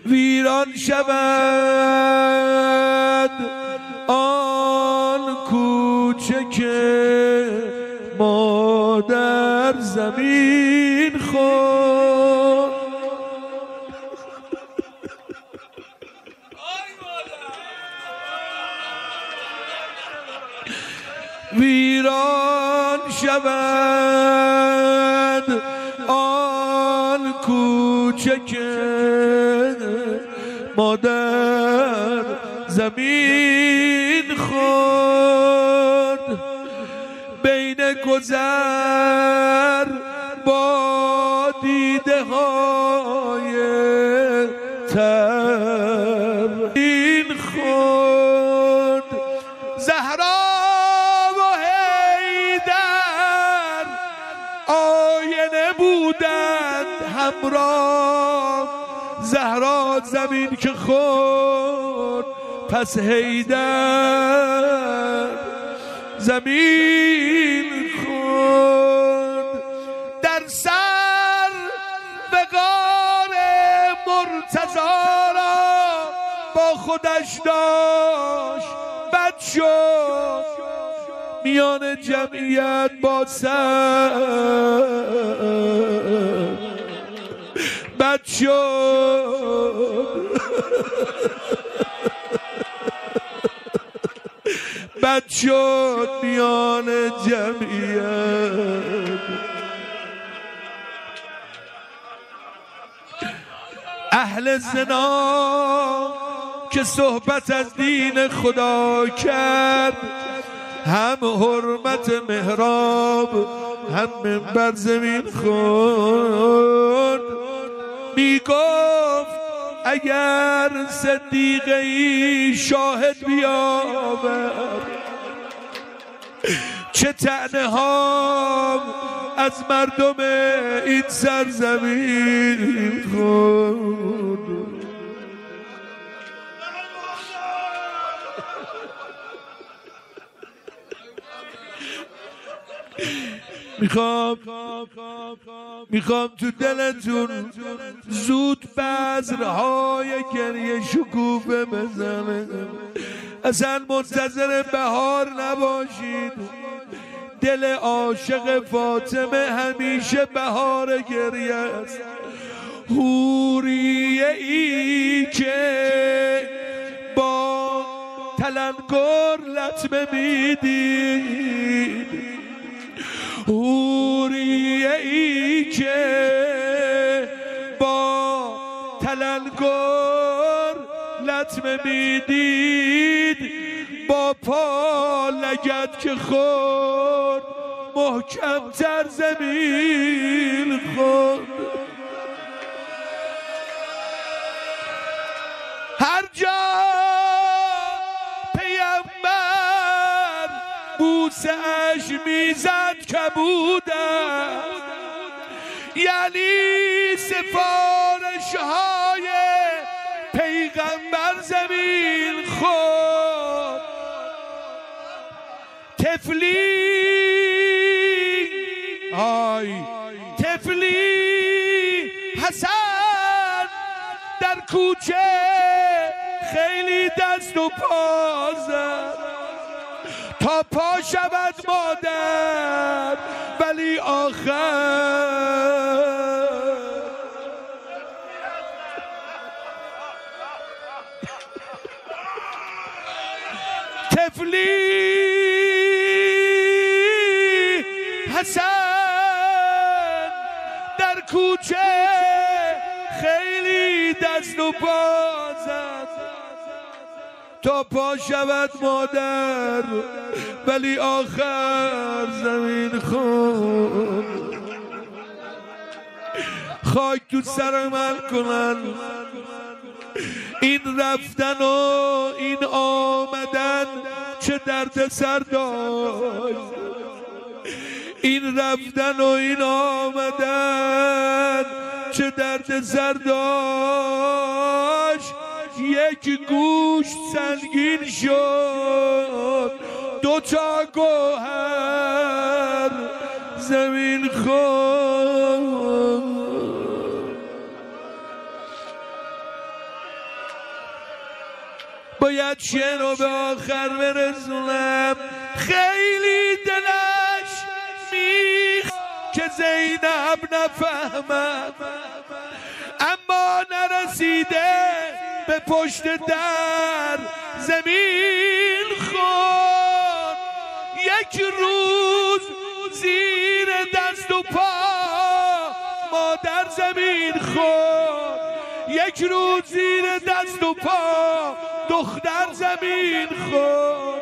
ویران شود آن کوچه که ما در زمین خورد. ویران شود آن کوچه که ما در زمین خورد. بین گذر با دیده های تر این خورد. زهرا و حیدر آینه بودند همراه. زهرا زمین که خورد پس حیدر زمین خورد. در سر وقار مرتضی را با خودش داشت بد شد. میان جمعیت با سر بد شد. بد شد میان جمعیت. اهل زنا که صحبت از دین خدا کرد، هم حرمت محراب هم منبر زمین خورد. میگفت اگر صدیقی شاهد بیاور چه طعنه ها از مردم این سرزمین خورد. میخوام تو دلتون زود بذرهای گریه شکوفه بزنه. اصلا منتظر بهار نباشید. دل عاشق فاطمه همیشه بهار گریه است. حوریه ای که با تلنگر لطمه میدید، حوریه ای که با تلنگر لطمه میدید، با پا لگد که خورد محکم تر زمین خورد. هر جا پیامبر بوسه اش میزد کبودم، یعنی سفارش های پیغمبر زمین خورد. تفلی حسن در کوچه خیلی دست و پا زد تا پا شود مادر، ولی آخر تفلی حسن در کوچه خیلی دست و پا زد تا پا شود مادر، ولی آخر زمین خورد. خاک تو سر من کنن این رفتن و این آمدن چه درد سر داشت. این رفتن و این آمدن چه درد سر داشت. یک گوش سنگین شد، دوتا گوهر زمین خورد. باید شعر رو به آخر برسونم. خیلی دلش میخ که زینب نفهمد، اما نرسیده به پشت در زمین خون. یک روز زیر دست و پا مادر زمین خون، یک روز زیر دست و پا دختر زمین خون.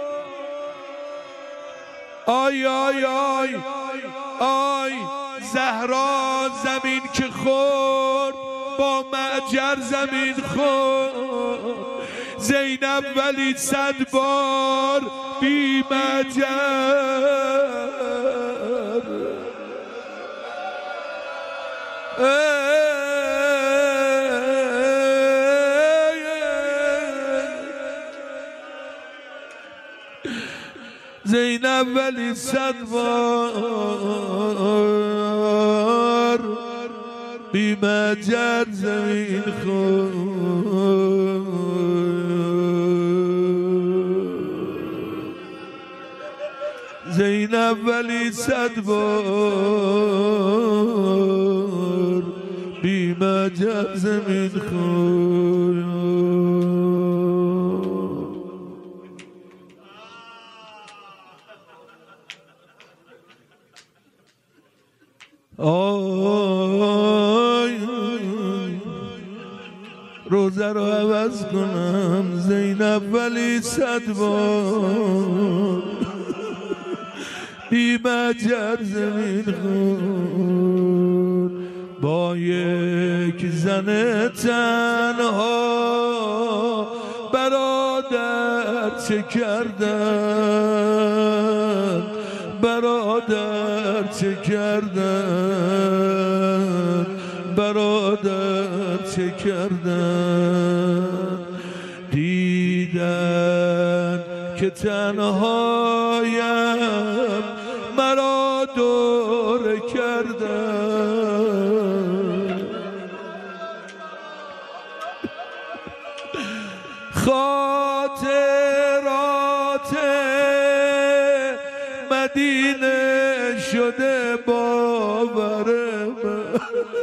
آی آی آی آی زهرا زمین که خورد با معجر زمین خورد. زینب ولی 100 بار بی معجر. زینب ولی 100 بار بی مجر زمین خورد. زینب ولی 100 بار بی مجر زمین خورد. آی روزه رو عوض کنم. زینب ولی 100 بار بی مجر زمین خورد. با یک زن تنها برادر چه کردن، برادر چه کردن، برادر چه کردن. دیدن که تنهایم مرا دور کردن. خاطرات مدینه شده باور من.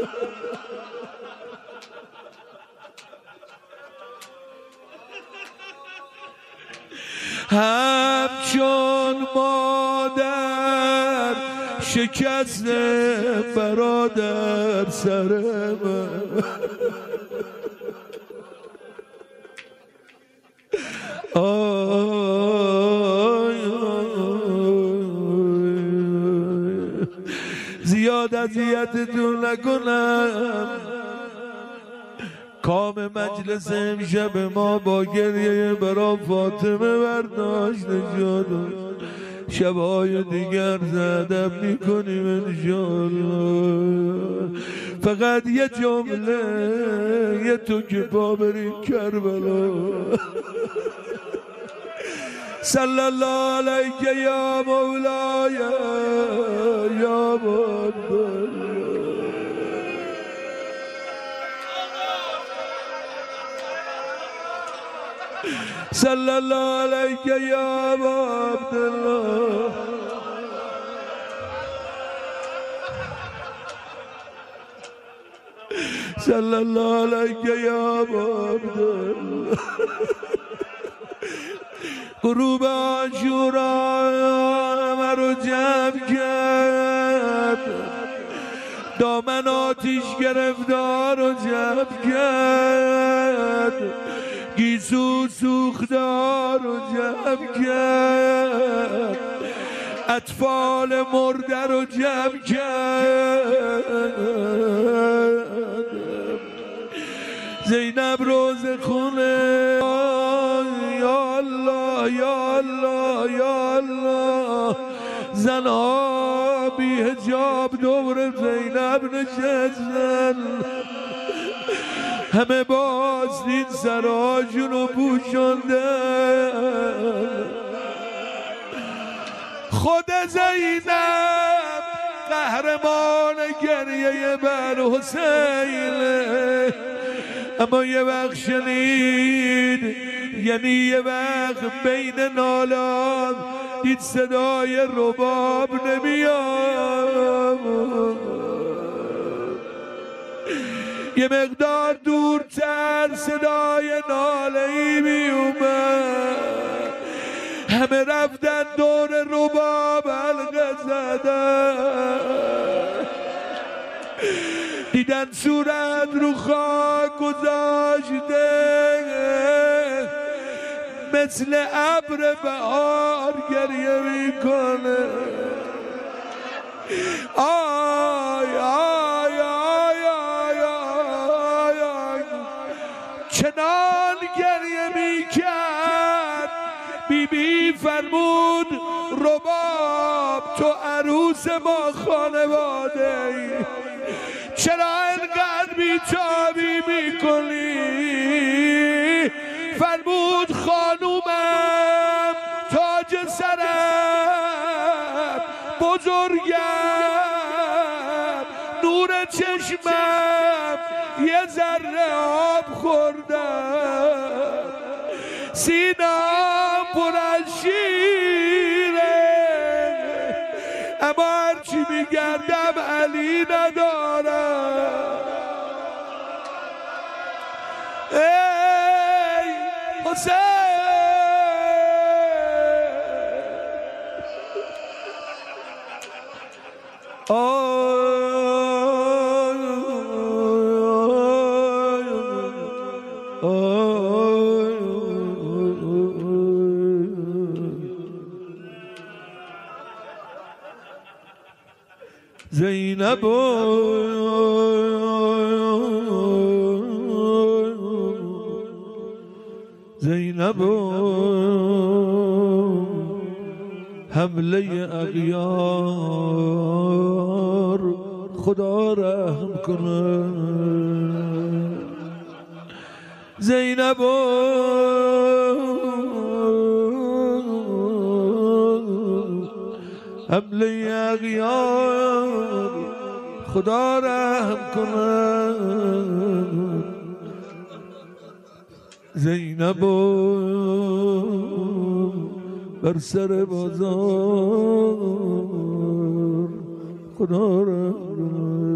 همچون مادر شکست برادر سر من. زیاد اذیتتون نکنم. کام مجلس امشب ما با گریه برا فاطمه برداشت شد. شبهای دیگر ادب میکنیم انشاءالله. فقط یه جمله، یه تو که پا بریم کربلا. صلی الله علیک یا مولای یا محمد. صلی الله علیک یا ابا عبدالله. صلی الله علیک یا ابا عبدالله. غروب عاشورا مرا جمع کرد، دامن آتیش گرفتار و جمع کرد، گیسو سوختار و جمع کرد، اطفال مرده رو جمع کرد. زینب روز خونه. یا الله یا الله یا الله. زنها بی حجاب دور زینب نشستن، همه باستین سراشون رو پوشوندن. خود زینب قهرمان گریه بر حسین، اما یه وقت شنید، یعنی یه وقت بین نالان دید صدای رباب نمیاد، یه مقدار دورتر صدای ناله‌ای می اومد، همه رفتن دور رباب حلقه زدن، دیدن صورت رو خاک گذاشته مثل ابر بهار گریه میکنه. آی آی آی آی آی آی چنان گریه میکرد بی بی فرمود رباب تو عروس ما خانواده ای، چرا اینقدر بی‌تابی میکنی؟ فرمود خانومم تاج سرم، بزرگم، نور چشمم یه ذره آب خوردم، سینه‌ام پر از شیره، اما هرچی میگردم علی ندارم. ای حسین زینب زینب حمله اغیار خدا رحم کنه. زینب حمله اغیار خدا رحم کنه. زینب بر سر بازار خدا رحم کنه.